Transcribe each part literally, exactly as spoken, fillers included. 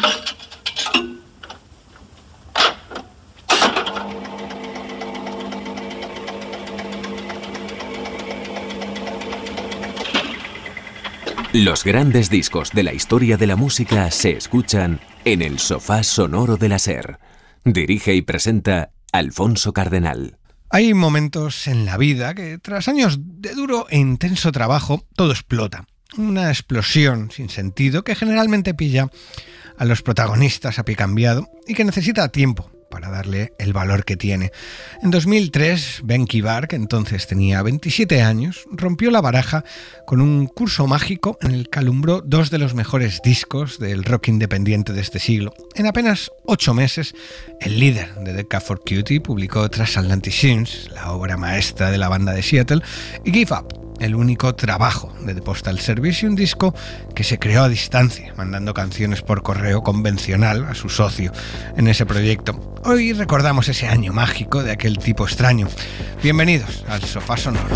Los grandes discos de la historia de la música se escuchan en el sofá sonoro de la SER. Dirige y presenta Alfonso Cardenal. Hay momentos en la vida que, tras años de duro e intenso trabajo, todo explota. Una explosión sin sentido que generalmente pilla a los protagonistas a pie cambiado y que necesita tiempo para darle el valor que tiene. En dos mil tres, Benky Barr, que entonces tenía veintisiete años, rompió la baraja con un curso mágico en el que alumbró dos de los mejores discos del rock independiente de este siglo. En apenas ocho meses, el líder de The Cat for Cutie publicó Transatlantic Scenes, la obra maestra de la banda de Seattle, y Give Up, el único trabajo de The Postal Service, y un disco que se creó a distancia, mandando canciones por correo convencional a su socio en ese proyecto. Hoy recordamos ese año mágico de aquel tipo extraño. Bienvenidos al Sofá Sonoro.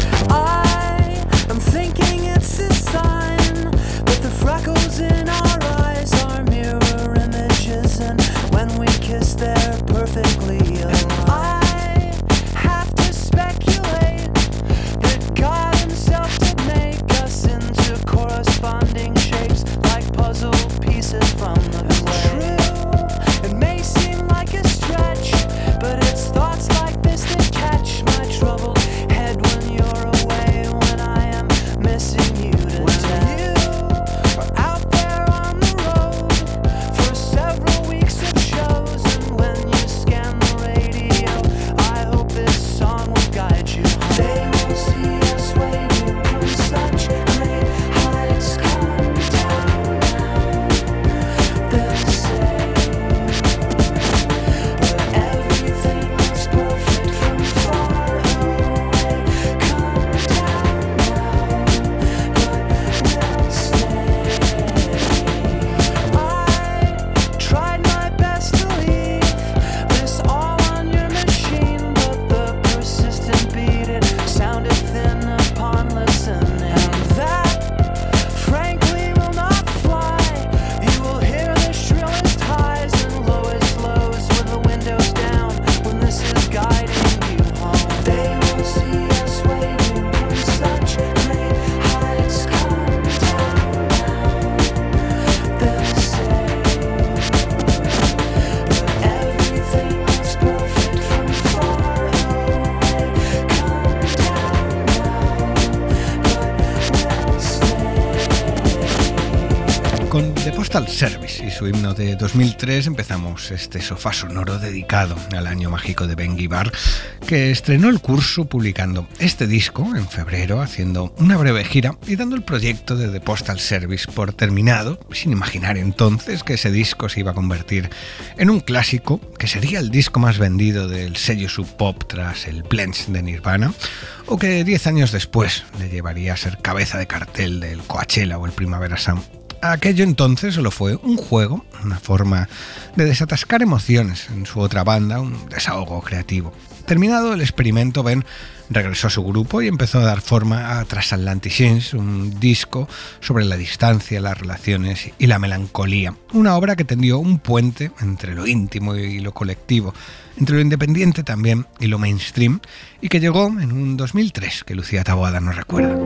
Postal Service y su himno de dos mil tres empezamos este sofá sonoro dedicado al año mágico de Benky Barr, que estrenó el curso publicando este disco en febrero, haciendo una breve gira y dando el proyecto de The Postal Service por terminado, sin imaginar entonces que ese disco se iba a convertir en un clásico, que sería el disco más vendido del sello Sub Pop tras el Pledge de Nirvana, o que diez años después le llevaría a ser cabeza de cartel del Coachella o el Primavera Sound. Aquello entonces solo fue un juego, una forma de desatascar emociones en su otra banda, un desahogo creativo. Terminado el experimento, Ben regresó a su grupo y empezó a dar forma a Transatlantic Scenes, un disco sobre la distancia, las relaciones y la melancolía. Una obra que tendió un puente entre lo íntimo y lo colectivo, entre lo independiente también y lo mainstream, y que llegó en un dos mil tres que Lucía Taboada nos recuerda.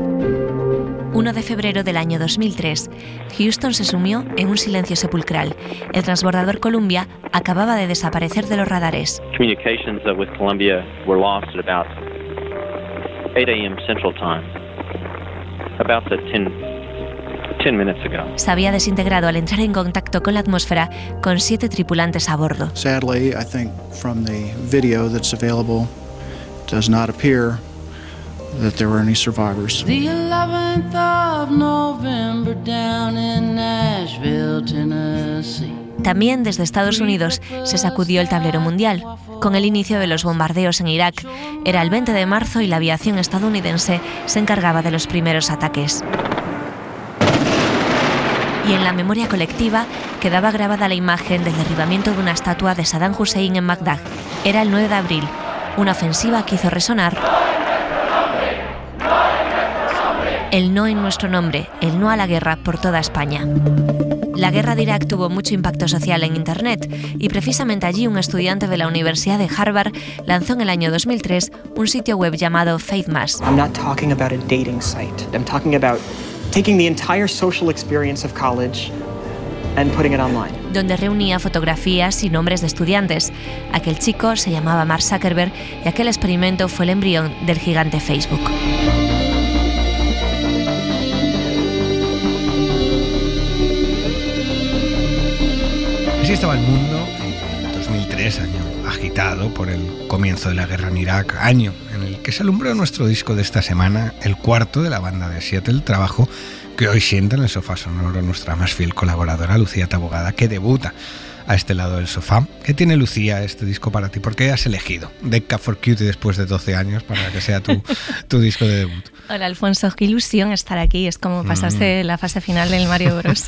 uno de febrero del año dos mil tres, Houston se sumió en un silencio sepulcral. El transbordador Columbia acababa de desaparecer de los radares. Communications with Columbia were lost at about eight a.m. Central Time. About the ten, ten minutes ago. Se había desintegrado al entrar en contacto con la atmósfera con siete tripulantes a bordo. Sadly, I think from the video that's available, it does not appear that there were any survivors. The eleventh of November down in Nashville, Tennessee. También desde Estados Unidos se sacudió el tablero mundial. Con el inicio de los bombardeos en Irak, era el veinte de marzo y la aviación estadounidense se encargaba de los primeros ataques. Y en la memoria colectiva quedaba grabada la imagen del derribamiento de una estatua de Saddam Hussein en Bagdad. Era el nueve de abril, una ofensiva que hizo resonar El no en nuestro nombre, el no a la guerra por toda España. La guerra de Irak tuvo mucho impacto social en Internet y precisamente allí un estudiante de la Universidad de Harvard lanzó en el año dos mil tres un sitio web llamado FaithMass. I'm not talking about a dating site. I'm talking about taking the entire social experience of college and putting it online. Donde reunía fotografías y nombres de estudiantes. Aquel chico se llamaba Mark Zuckerberg y aquel experimento fue el embrión del gigante Facebook. Así estaba el mundo en dos mil tres, año agitado por el comienzo de la guerra en Irak, año en el que se alumbró nuestro disco de esta semana, el cuarto de la banda de Seattle, trabajo que hoy sienta en el sofá sonoro nuestra más fiel colaboradora, Lucía Tabogada, que debuta a este lado del sofá. ¿Qué tiene, Lucía, este disco para ti? ¿Por qué has elegido Dead Cat for Cutie después de doce años para que sea tu, tu disco de debut? Hola, Alfonso, qué ilusión estar aquí. Es como pasarse mm. la fase final del Mario Bros.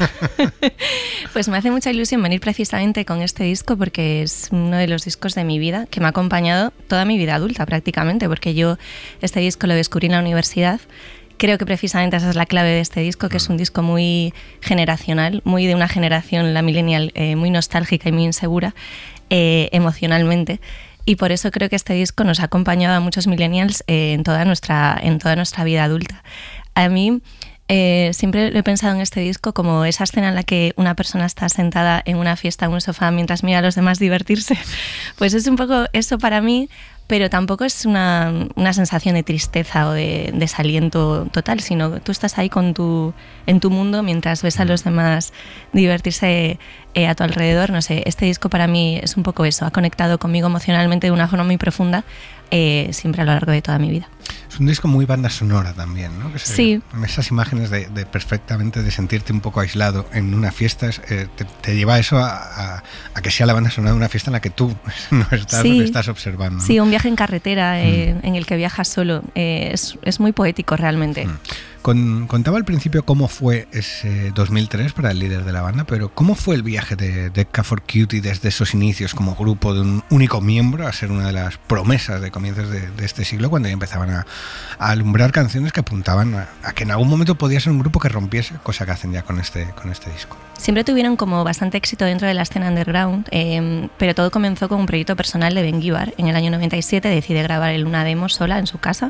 Pues me hace mucha ilusión venir precisamente con este disco porque es uno de los discos de mi vida que me ha acompañado toda mi vida adulta prácticamente, porque yo este disco lo descubrí en la universidad. Creo que precisamente esa es la clave de este disco, que es un disco muy generacional, muy de una generación, la millennial, eh, muy nostálgica y muy insegura eh, emocionalmente. Y por eso creo que este disco nos ha acompañado a muchos millennials eh, en, toda nuestra, en toda nuestra vida adulta. A mí eh, siempre lo he pensado en este disco como esa escena en la que una persona está sentada en una fiesta en un sofá mientras mira a los demás divertirse. Pues es un poco eso para mí, pero tampoco es una, una sensación de tristeza o de desaliento total, sino que tú estás ahí con tu, en tu mundo mientras ves a los demás divertirse eh, a tu alrededor. No sé, este disco para mí es un poco eso, ha conectado conmigo emocionalmente de una forma muy profunda, eh, siempre a lo largo de toda mi vida. Es un disco muy banda sonora también, ¿no? Que se, sí. Esas imágenes de, de perfectamente de sentirte un poco aislado en una fiesta, eh, te, te lleva eso a, a, a que sea la banda sonora de una fiesta en la que tú no estás, sí. estás observando, ¿no? Sí, un viaje en carretera eh, mm. en el que viajas solo. Eh, es, es muy poético realmente. Mm. Con, contaba al principio cómo fue ese dos mil tres para el líder de la banda, pero ¿cómo fue el viaje de Dead Cat for Cutie desde esos inicios como grupo de un único miembro a ser una de las promesas de comienzos de, de este siglo, cuando ya empezaban a, a alumbrar canciones que apuntaban a, a que en algún momento podía ser un grupo que rompiese, cosa que hacen ya con este, con este disco? Siempre tuvieron como bastante éxito dentro de la escena underground, eh, pero todo comenzó con un proyecto personal de Ben Gibbard. En el año noventa y siete decide grabar una demo sola en su casa, mm.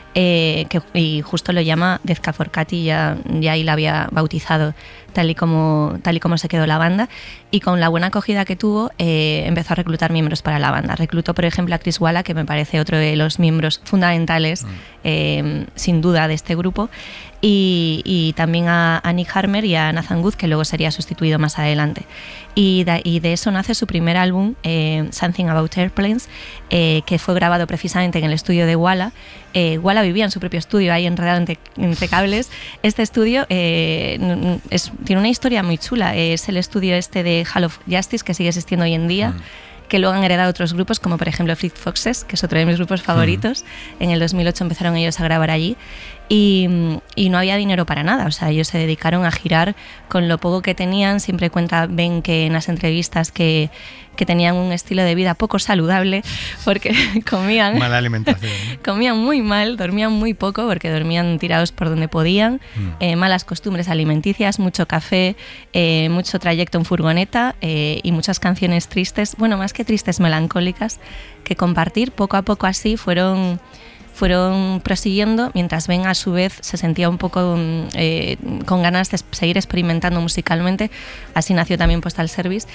eh, que, y justo lo llama Dead Cat for Cutie, ya, ya ahí la había bautizado tal y como, tal y como se quedó la banda, y con la buena acogida que tuvo eh, empezó a reclutar miembros para la banda. Reclutó, por ejemplo, a Chris Walla, que me parece otro de los miembros fundamentales, mm. eh, sin duda, de este grupo, y, y también a, a Nick Harmer y a Nathan Wood, que luego sería sustituido más adelante. Y de, y de eso nace su primer álbum, eh, Something About Airplanes, eh, que fue grabado precisamente en el estudio de Walla. Eh, Walla vivía en su propio estudio, ahí enredado entre, entre cables. Este estudio eh, es, tiene una historia muy chula. Es el estudio este de Hall of Justice, que sigue existiendo hoy en día, mm. que luego han heredado otros grupos, como por ejemplo Fleet Foxes, que es otro de mis grupos favoritos. Mm. En el dos mil ocho empezaron ellos a grabar allí. Y, y no había dinero para nada, o sea, ellos se dedicaron a girar con lo poco que tenían. Siempre cuenta Ben que en las entrevistas que, que tenían un estilo de vida poco saludable porque comían mala alimentación, ¿no? Comían muy mal, dormían muy poco porque dormían tirados por donde podían, mm. eh, malas costumbres alimenticias, mucho café, eh, mucho trayecto en furgoneta eh, y muchas canciones tristes, bueno, más que tristes, melancólicas, que compartir. Poco a poco así fueron fueron prosiguiendo, mientras Ben a su vez se sentía un poco eh, con ganas de seguir experimentando musicalmente. Así nació también Postal Service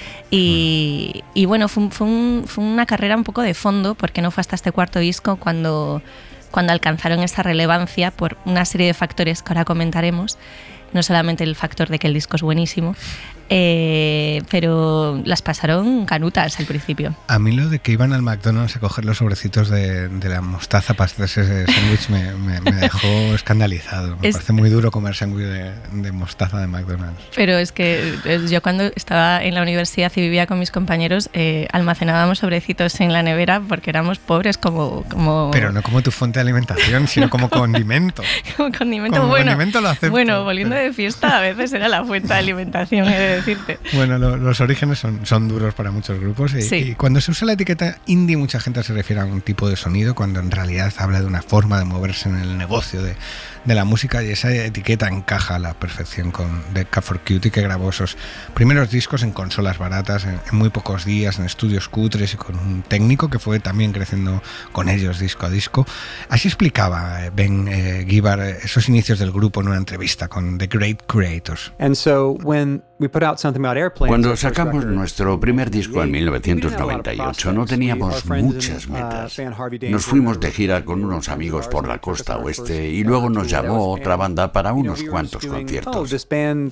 y, y bueno, fue, fue, un, fue una carrera un poco de fondo, porque no fue hasta este cuarto disco cuando, cuando alcanzaron esa relevancia por una serie de factores que ahora comentaremos. No solamente el factor de que el disco es buenísimo, eh, pero las pasaron canutas al principio. A mí lo de que iban al McDonald's a coger los sobrecitos de, de la mostaza para hacerse ese sándwich me, me, me dejó escandalizado. Me es, parece muy duro comer sándwich de, de mostaza de McDonald's. Pero es que yo cuando estaba en la universidad y vivía con mis compañeros, eh, almacenábamos sobrecitos en la nevera porque éramos pobres como... como... Pero no como tu fuente de alimentación, sino como condimento. Como condimento, como bueno. Condimento lo acepto, bueno, volviendo pero... de fiesta a veces era la fuente de alimentación, he de decirte. Bueno, lo, los orígenes son, son duros para muchos grupos y, sí. y cuando se usa la etiqueta indie mucha gente se refiere a un tipo de sonido cuando en realidad habla de una forma de moverse en el negocio de, de la música, y esa etiqueta encaja a la perfección con Dead Cat for Cutie, que grabó esos primeros discos en consolas baratas, en, en muy pocos días, en estudios cutres y con un técnico que fue también creciendo con ellos disco a disco. Así explicaba Ben eh, Gibbard esos inicios del grupo en una entrevista con The Great Creators. Cuando sacamos nuestro primer disco en mil novecientos noventa y ocho no teníamos muchas metas. Nos fuimos de gira con unos amigos por la costa oeste y luego nos llamó otra banda para unos cuantos conciertos.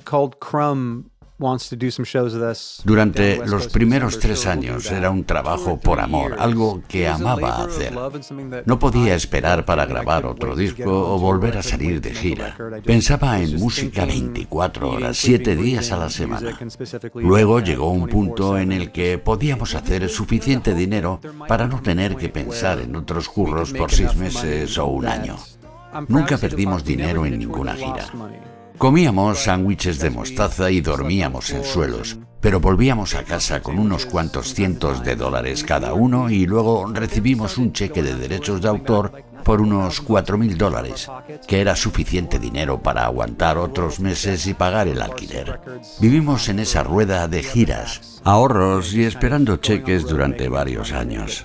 Durante los primeros tres años era un trabajo por amor, algo que amaba hacer. No podía esperar para grabar otro disco o volver a salir de gira. Pensaba en música veinticuatro horas, siete días a la semana. Luego llegó un punto en el que podíamos hacer suficiente dinero para no tener que pensar en otros curros por seis meses o un año. Nunca perdimos dinero en ninguna gira. Comíamos sándwiches de mostaza y dormíamos en suelos, pero volvíamos a casa con unos cuantos cientos de dólares cada uno y luego recibimos un cheque de derechos de autor por unos cuatro mil dólares, que era suficiente dinero para aguantar otros meses y pagar el alquiler. Vivimos en esa rueda de giras, ahorros y esperando cheques durante varios años.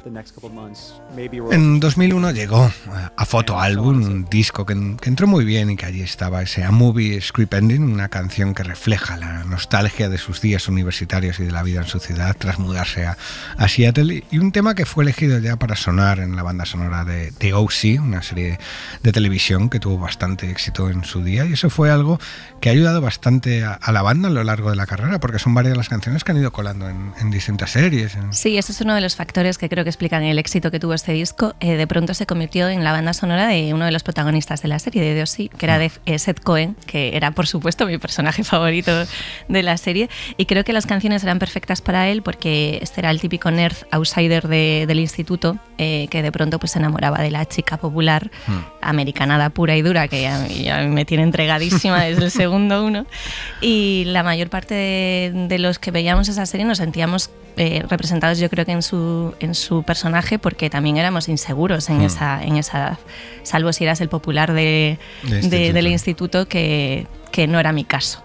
En dos mil uno llegó a Photo Album, un disco que, que entró muy bien y que allí estaba ese A Movie Script Ending, una canción que refleja la nostalgia de sus días universitarios y de la vida en su ciudad tras mudarse a, a Seattle, y un tema que fue elegido ya para sonar en la banda sonora de The O C, una serie de televisión que tuvo bastante éxito en su día, y eso fue algo que ha ayudado bastante a, a la banda a lo largo de la carrera, porque son varias las canciones que han ido colando en, en distintas series. En... Sí, eso es uno de los factores que creo que explican el éxito que tuvo este disco. Eh, de pronto se convirtió en la banda sonora de uno de los protagonistas de la serie, de The O C, que era de eh, Seth Cohen, que era por supuesto mi personaje favorito de la serie, y creo que las canciones eran perfectas para él porque este era el típico nerd outsider de, del instituto, eh, que de pronto pues se enamoraba de la chica popular, hmm. americanada pura y dura, que a mí, a mí me tiene entregadísima desde el segundo uno, y la mayor parte de, de los que veíamos esa serie nos sentíamos eh, representados, yo creo que en su, en su personaje, porque también éramos inseguros en, hmm. esa, en esa edad, salvo si eras el popular de, de instituto. De, del instituto, que, que no era mi caso.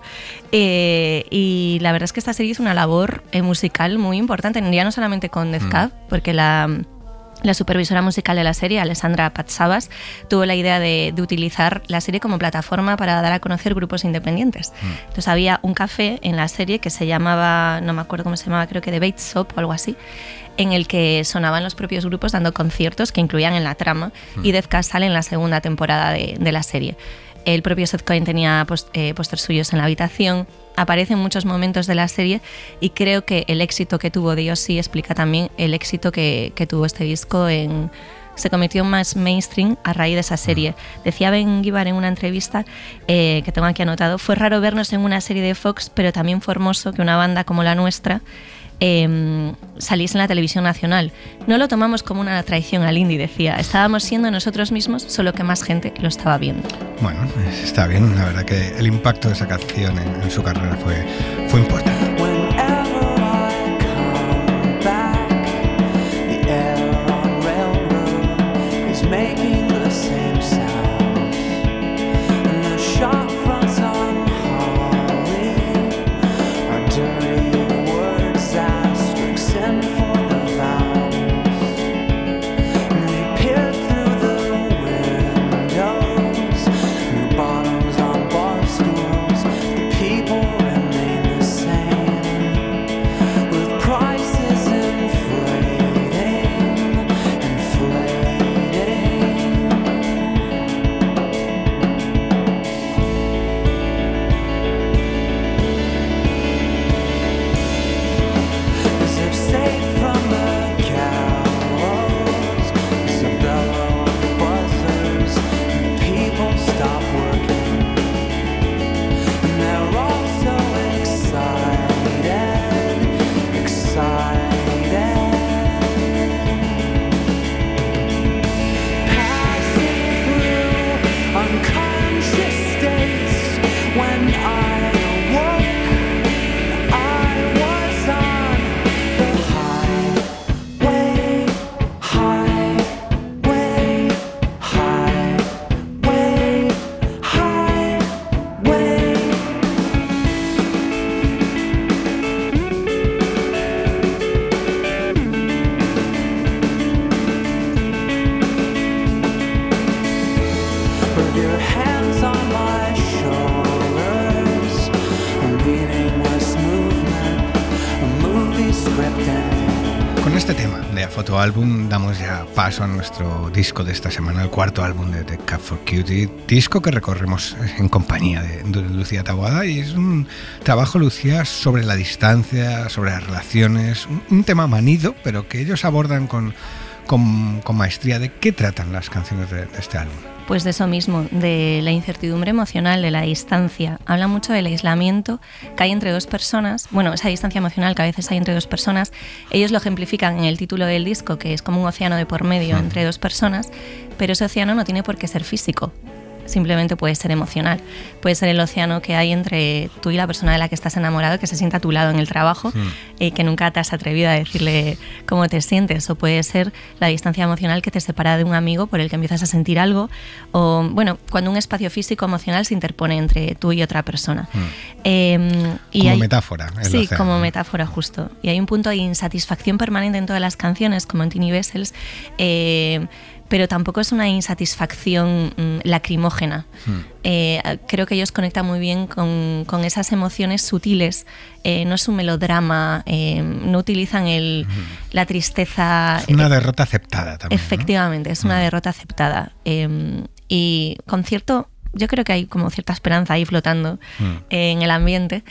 Eh, y la verdad es que esta serie hizo una labor eh, musical muy importante, ya no solamente con Death Cab, hmm. porque la... La supervisora musical de la serie, Alessandra Patsavas, tuvo la idea de, de utilizar la serie como plataforma para dar a conocer grupos independientes. Mm. Entonces había un café en la serie que se llamaba, no me acuerdo cómo se llamaba, creo que The Bait Shop o algo así, en el que sonaban los propios grupos dando conciertos que incluían en la trama, mm. y Death Cab sale en la segunda temporada de, de la serie. El propio Seth Cohen tenía post, eh, pósters suyos en la habitación. Aparece en muchos momentos de la serie y creo que el éxito que tuvo The O C explica también el éxito que, que tuvo este disco. En, se convirtió más mainstream a raíz de esa serie. Decía Ben Gibbard en una entrevista, eh, que tengo aquí anotado: fue raro vernos en una serie de Fox, pero también fue hermoso que una banda como la nuestra eh, saliese en la televisión nacional. No lo tomamos como una traición al indie, decía. Estábamos siendo nosotros mismos, solo que más gente lo estaba viendo. Bueno, está bien. La verdad que el impacto de esa canción en, en su carrera fue, fue importante. Bottoms on bar stools, the people remain the same. este tema de A Photo Album damos ya paso a nuestro disco de esta semana, el cuarto álbum de The Cab for Cutie, disco que recorremos en compañía de Lucía Taboada, y es un trabajo, Lucía, sobre la distancia, sobre las relaciones, un, un tema manido, pero que ellos abordan con, con, con maestría. ¿De qué tratan las canciones de, de este álbum? Pues de eso mismo, de la incertidumbre emocional, de la distancia. Habla mucho del aislamiento que hay entre dos personas, bueno, esa distancia emocional que a veces hay entre dos personas. Ellos lo ejemplifican en el título del disco, que es como un océano de por medio entre dos personas, pero ese océano no tiene por qué ser físico. Simplemente puede ser emocional. Puede ser el océano que hay entre tú y la persona de la que estás enamorado, que se sienta a tu lado en el trabajo, sí. y que nunca te has atrevido a decirle cómo te sientes. O puede ser la distancia emocional que te separa de un amigo por el que empiezas a sentir algo. O, bueno, cuando un espacio físico emocional se interpone entre tú y otra persona. Mm. Eh, y como hay, metáfora. El sí, océano. como metáfora, justo. Y hay un punto de insatisfacción permanente en todas las canciones, como en Tiny Vessels, eh, pero tampoco es una insatisfacción mmm, lacrimógena. Hmm. Eh, creo que ellos conectan muy bien con, con esas emociones sutiles. Eh, no es un melodrama, eh, no utilizan el, hmm. la tristeza. Es una eh, derrota aceptada también. Efectivamente, ¿no? Es una hmm. derrota aceptada. Eh, y con cierto... Yo creo que hay como cierta esperanza ahí flotando mm. eh, en el ambiente,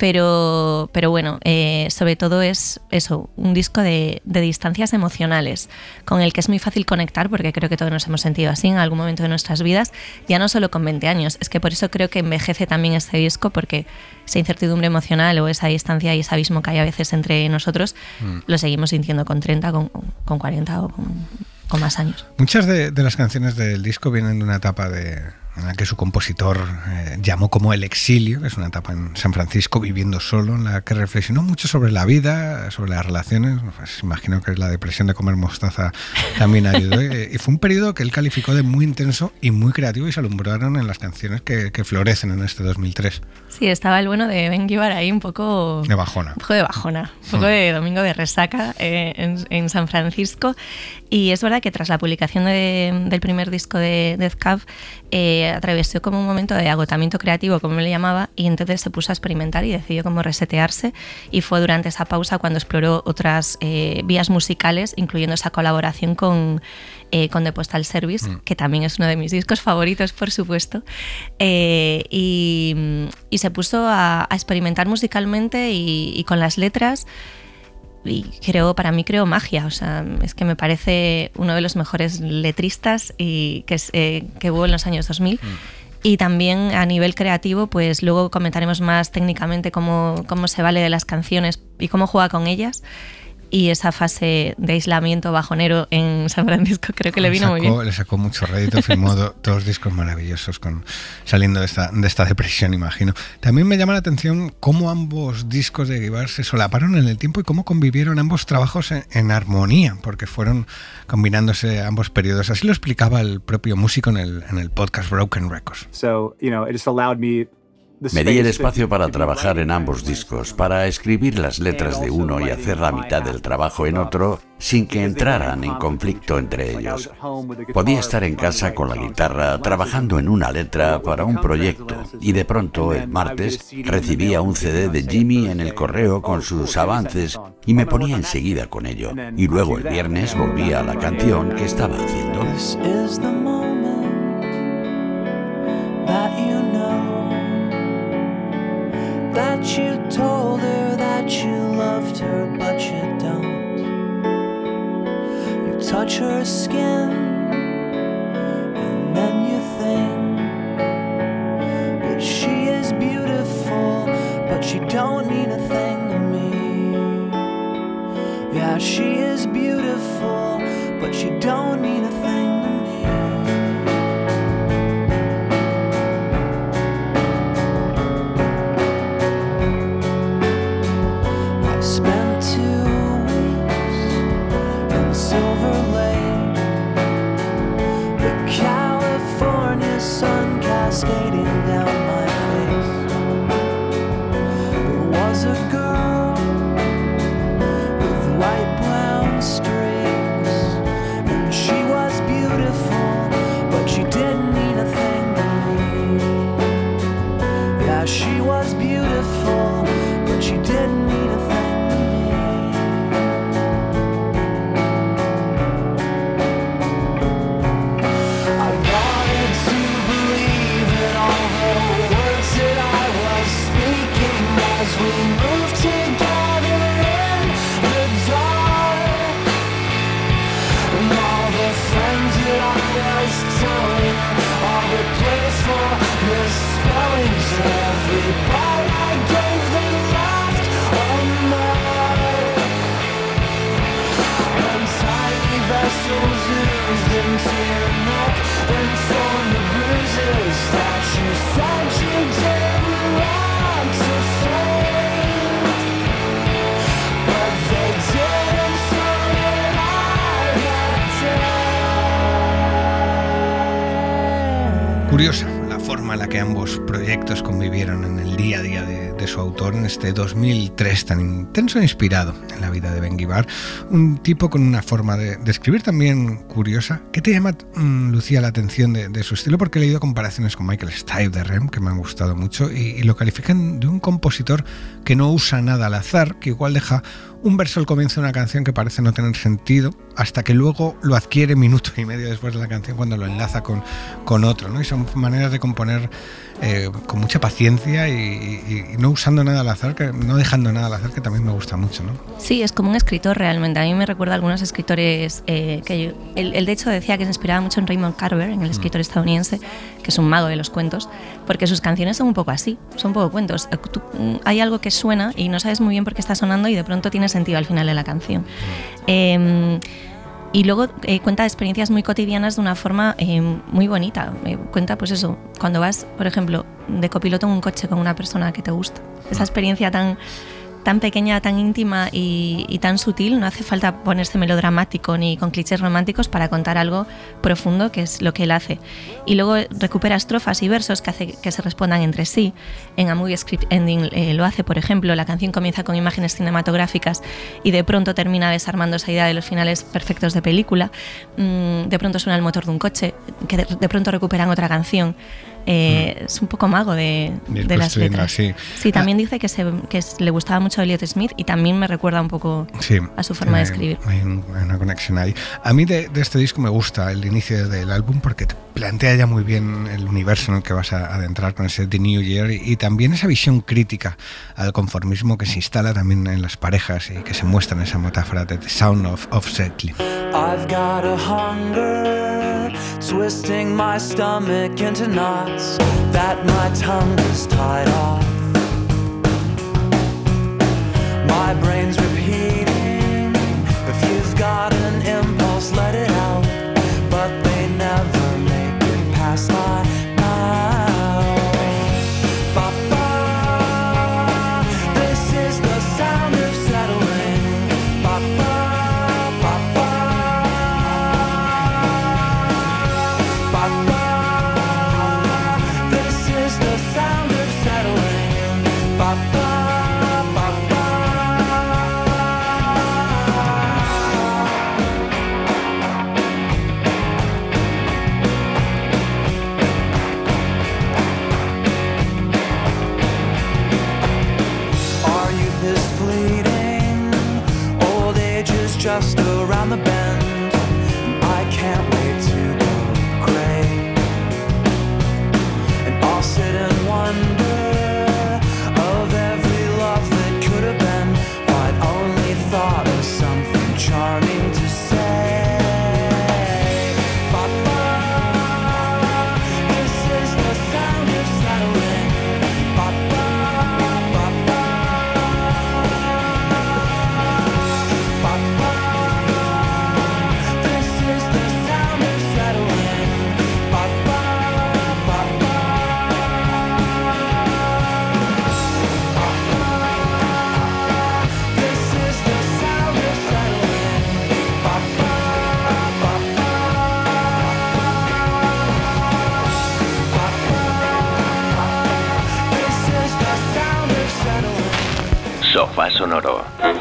pero, pero bueno, eh, sobre todo es eso, un disco de, de distancias emocionales, con el que es muy fácil conectar, porque creo que todos nos hemos sentido así en algún momento de nuestras vidas, ya no solo con veinte años, es que por eso creo que envejece también este disco, porque esa incertidumbre emocional o esa distancia y ese abismo que hay a veces entre nosotros, mm. lo seguimos sintiendo con treinta, con, con cuarenta o con, con más años. Muchas de, de las canciones del disco vienen de una etapa de... en la que su compositor eh, llamó como el exilio, que es una etapa en San Francisco, viviendo solo, en la que reflexionó mucho sobre la vida, sobre las relaciones. Pues imagino que la depresión de comer mostaza también ayudó. Y fue un periodo que él calificó de muy intenso y muy creativo, y se alumbraron en las canciones que, que florecen en este dos mil tres. Sí, estaba el bueno de Ben Gibbard ahí un poco... de bajona. Un poco de bajona, un poco mm. de domingo de resaca eh, en, en San Francisco. Y es verdad que tras la publicación de, del primer disco de Death Cab, eh, atravesó como un momento de agotamiento creativo, como le llamaba, y entonces se puso a experimentar y decidió como resetearse, y fue durante esa pausa cuando exploró otras eh, vías musicales, incluyendo esa colaboración con, eh, con The Postal Service, mm. que también es uno de mis discos favoritos, por supuesto, eh, y, y se puso a, a experimentar musicalmente y, y con las letras. Y creo, para mí creo magia, o sea, es que me parece uno de los mejores letristas y que, es, eh, que hubo en los años dos mil. Mm. Y también a nivel creativo, pues luego comentaremos más técnicamente cómo, cómo se vale de las canciones y cómo juega con ellas. Y esa fase de aislamiento bajonero en San Francisco creo que le vino sacó, muy bien. Le sacó mucho rédito, filmó do, dos discos maravillosos con, saliendo de esta, de esta depresión, imagino. También me llama la atención cómo ambos discos de Gibbard se solaparon en el tiempo y cómo convivieron ambos trabajos en, en armonía, porque fueron combinándose ambos periodos. Así lo explicaba el propio músico en el, en el podcast Broken Records. So, you know, it just allowed me... Me di el espacio para trabajar en ambos discos, para escribir las letras de uno y hacer la mitad del trabajo en otro, sin que entraran en conflicto entre ellos. Podía estar en casa con la guitarra, trabajando en una letra para un proyecto, y de pronto, el martes, recibía un C D de Jimmy en el correo con sus avances, y me ponía enseguida con ello. Y luego el viernes volvía a la canción que estaba haciendo. That you told her that you loved her, but you don't. You touch her skin, and then you think that she is beautiful, but she don't mean a thing to me. Yeah, she is beautiful, but she don't mean a thing to me. Skating down my face. There was a girl with light brown streaks, and she was beautiful. Curiosa la forma en la que ambos proyectos convivieron en el día a día de, de su autor en este dos mil tres tan intenso e inspirado en la vida de Ben Gibbard, un tipo con una forma de, de escribir también curiosa. ¿Qué te llama, mmm, Lucía, la atención de, de su estilo? Porque he leído comparaciones con Michael Stipe de R E M que me han gustado mucho y, y lo califican de un compositor que no usa nada al azar, que igual deja un verso al comienzo de una canción que parece no tener sentido, hasta que luego lo adquiere minuto y medio después de la canción cuando lo enlaza con, con otro, ¿no? Y son maneras de componer eh, con mucha paciencia y, y, y no usando nada al azar, que, no dejando nada al azar, que también me gusta mucho, ¿no? Sí, es como un escritor realmente. A mí me recuerda a algunos escritores eh, que yo, él, él de hecho decía que se inspiraba mucho en Raymond Carver, en el escritor estadounidense, que es un mago de los cuentos, porque sus canciones son un poco así, son un poco cuentos. Tú, hay algo que suena y no sabes muy bien por qué está sonando y de pronto tiene sentido al final de la canción. Eh, y luego eh, cuenta experiencias muy cotidianas de una forma eh, muy bonita. Eh, cuenta, pues eso, cuando vas, por ejemplo, de copiloto en un coche con una persona que te gusta. Esa experiencia tan, tan pequeña, tan íntima y, y tan sutil, no hace falta ponerse melodramático ni con clichés románticos para contar algo profundo, que es lo que él hace. Y luego recupera estrofas y versos que hace que se respondan entre sí. En A Movie Script Ending eh, lo hace, por ejemplo. La canción comienza con imágenes cinematográficas y de pronto termina desarmando esa idea de los finales perfectos de película. Mm, de pronto suena el motor de un coche, que de, de pronto recuperan otra canción. Eh, mm. Es un poco mago de, de las letras. Sí, sí también ah. dice que, se, que es, le gustaba mucho a Elliott Smith y también me recuerda un poco sí, a su forma hay, de escribir. Hay, un, hay una conexión ahí. A mí de, de este disco me gusta el inicio del álbum porque te plantea ya muy bien el universo en el que vas a adentrar con ese The New Year y, y también esa visión crítica al conformismo que se instala también en las parejas y que se muestra en esa metáfora de The Sound of, of Settling. I've got a hunger twisting my stomach into knots that my tongue is tied off. My brain's repeating, if you've got an impulse, let it out. But they never make it past my mouth. Ba-ba, this is the sound of settling. Ba-ba, ba-ba, ba-ba, this is the sound of settling. Ba-ba. Just around the bend, I can't wait to go gray. And I'll sit and wonder of every love that could have been, if I'd only thought of something charming to say. Ba-ba, this is the sound of settling. Ba-ba, ba-ba, ba-ba. Sofá Sonoro.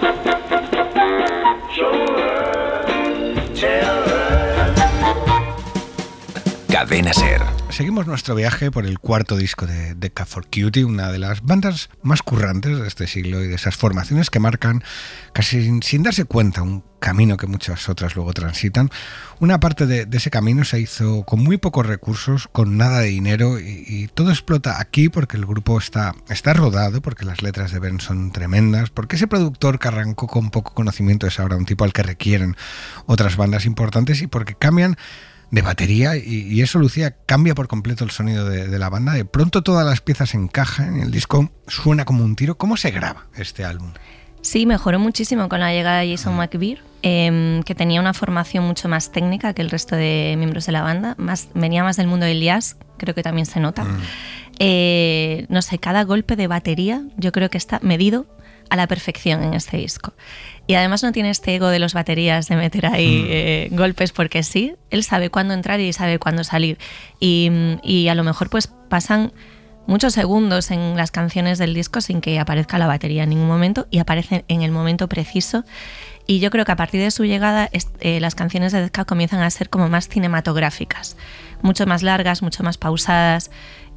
Cadena Ser. Seguimos nuestro viaje por el cuarto disco de The Cat for Cutie, una de las bandas más currantes de este siglo y de esas formaciones que marcan, casi sin, sin darse cuenta, un camino que muchas otras luego transitan. Una parte de, de ese camino se hizo con muy pocos recursos, con nada de dinero y, y todo explota aquí porque el grupo está, está rodado, porque las letras de Ben son tremendas, porque ese productor que arrancó con poco conocimiento es ahora un tipo al que requieren otras bandas importantes y porque cambian de batería y, y eso, Lucía, cambia por completo el sonido de, de la banda. De pronto todas las piezas encajan, el disco suena como un tiro. ¿Cómo se graba este álbum? Sí, mejoró muchísimo con la llegada de Jason McBeer, eh, que tenía una formación mucho más técnica que el resto de miembros de la banda, más, venía más del mundo del jazz, creo que también se nota. Mm. Eh, no sé, cada golpe de batería yo creo que está medido a la perfección en este disco. Y además no tiene este ego de los baterías de meter ahí mm. eh, golpes porque sí. Él sabe cuándo entrar y sabe cuándo salir. Y, y a lo mejor pues pasan muchos segundos en las canciones del disco sin que aparezca la batería en ningún momento, y aparece en el momento preciso. Y yo creo que a partir de su llegada eh, las canciones de Death Cab comienzan a ser como más cinematográficas, mucho más largas, mucho más pausadas.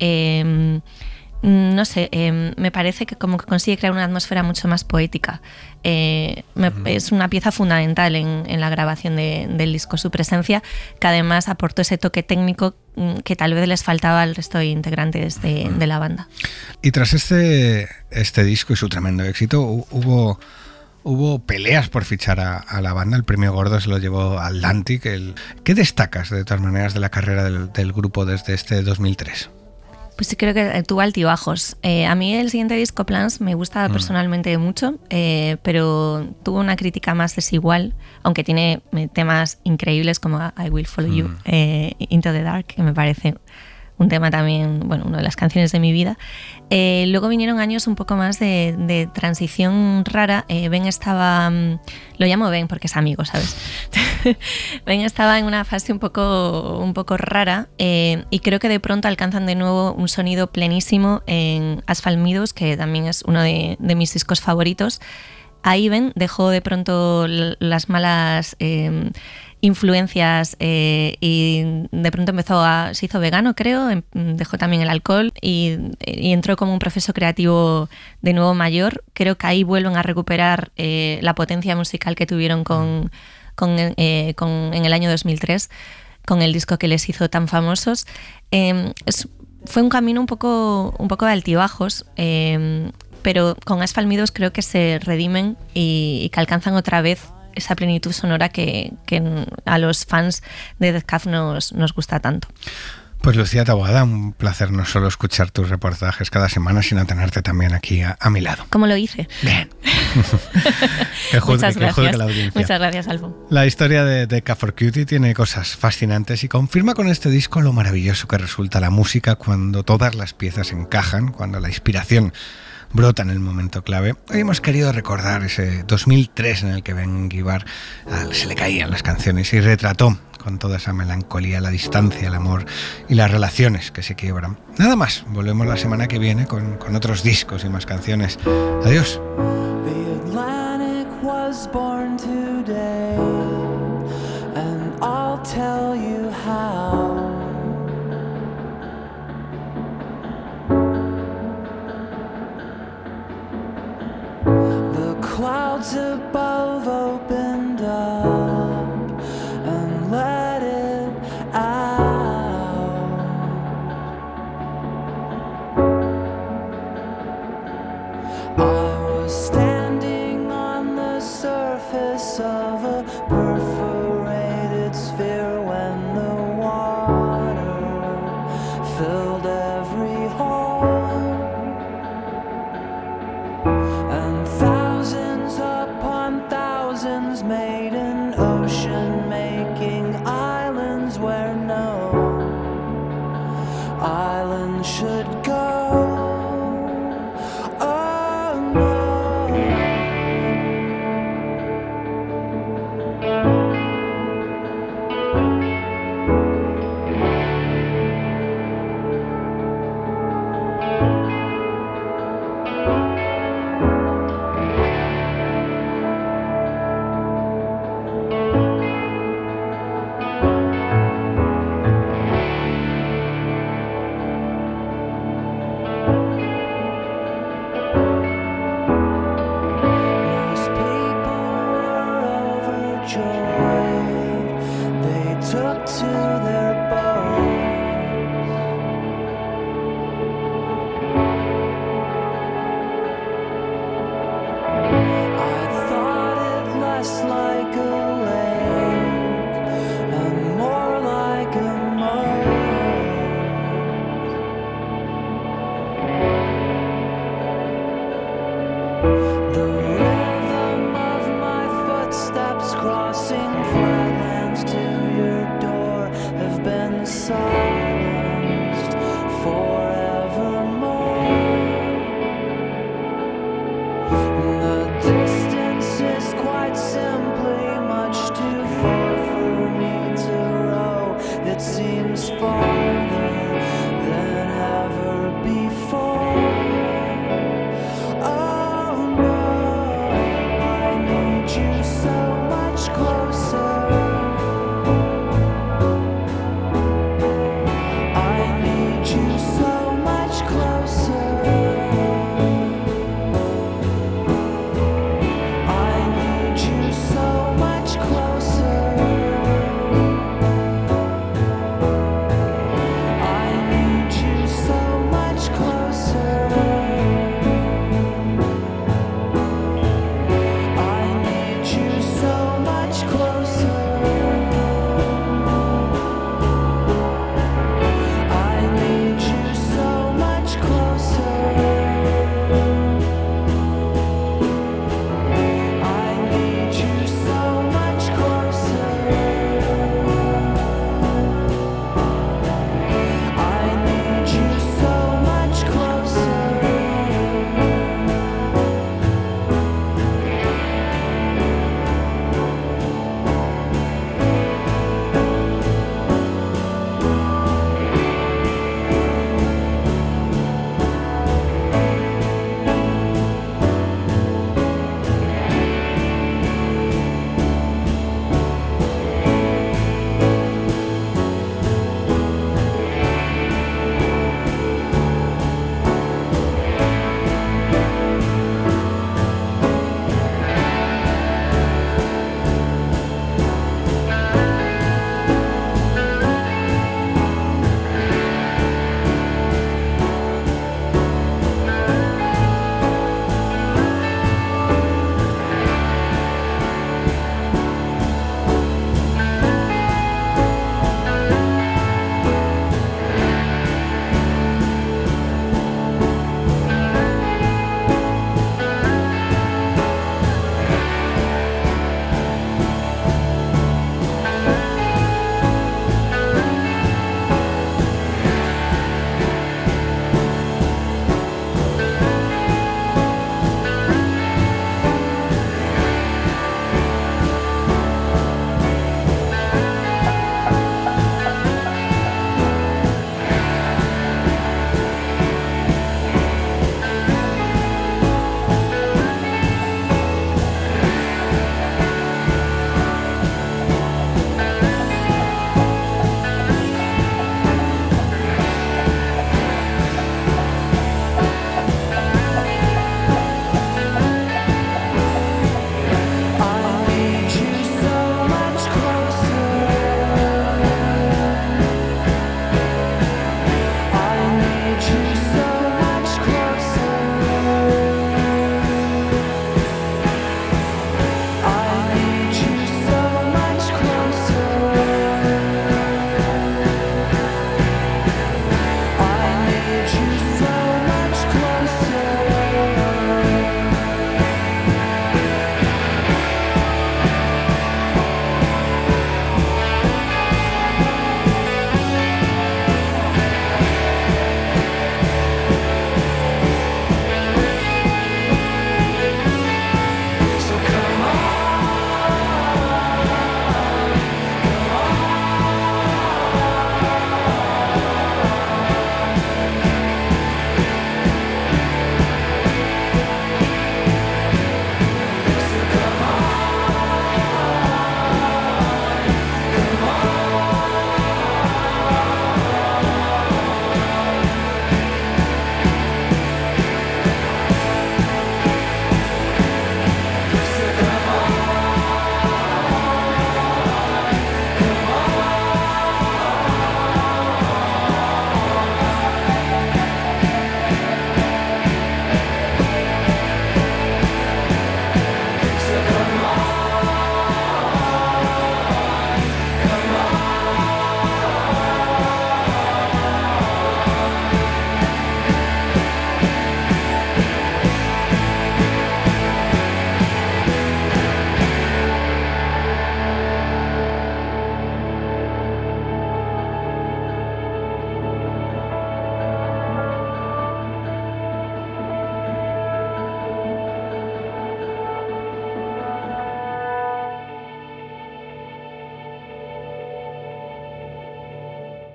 Eh, no sé, eh, me parece que como que consigue crear una atmósfera mucho más poética. Eh, me, uh-huh. Es una pieza fundamental en, en la grabación de, del disco, su presencia, que además aportó ese toque técnico que tal vez les faltaba al resto de integrantes de, uh-huh. de la banda. Y tras este, este disco y su tremendo éxito, hubo... Hubo peleas por fichar a, a la banda. El premio gordo se lo llevó Atlantic. El, ¿Qué destacas, de todas maneras, de la carrera del, del grupo desde este dos mil tres? Pues sí, creo que tuvo altibajos. Eh, a mí el siguiente disco, Plans, me gusta mm. personalmente mucho, eh, pero tuvo una crítica más desigual, aunque tiene temas increíbles como I Will Follow mm. You, eh, Into the Dark, que me parece un tema también, bueno, una de las canciones de mi vida. Eh, luego vinieron años un poco más de, de transición rara. Eh, Ben estaba, lo llamo Ben porque es amigo, ¿sabes? Ben estaba en una fase un poco, un poco rara, eh, y creo que de pronto alcanzan de nuevo un sonido plenísimo en Asphalt Meadows, que también es uno de, de mis discos favoritos. Ahí Ben dejó de pronto las malas eh, influencias eh, y de pronto empezó a, se hizo vegano, creo, dejó también el alcohol y, y entró como un proceso creativo de nuevo mayor. Creo que ahí vuelven a recuperar eh, la potencia musical que tuvieron con, con, eh, con, en el año dos mil tres, con el disco que les hizo tan famosos. Eh, es, fue un camino un poco, un poco de altibajos, eh, pero con Asphalt Meadows creo que se redimen y, y que alcanzan otra vez esa plenitud sonora que, que a los fans de Death Cab nos, nos gusta tanto. Pues Lucía Taboada, un placer no solo escuchar tus reportajes cada semana, sino tenerte también aquí a, a mi lado. ¿Cómo lo hice? Bien. que juzgue, Muchas gracias. Que juzgue la audiencia. Muchas gracias, Alfon. La historia de, de Cab for Cutie tiene cosas fascinantes y confirma con este disco lo maravilloso que resulta la música cuando todas las piezas encajan, cuando la inspiración brota en el momento clave. Hoy hemos querido recordar ese dos mil tres en el que Ben Gibbard uh, se le caían las canciones y retrató con toda esa melancolía la distancia, el amor y las relaciones que se quiebran. Nada más, volvemos la semana que viene con, con otros discos y más canciones. Adiós. The Atlantic was born today, and I'll tell you how. Clouds above opened up and let it out. I was standing on the surface of a perforated sphere when the water filled every hole, and thousands upon thousands made an ocean, making islands where no island should go. Oh no. hearts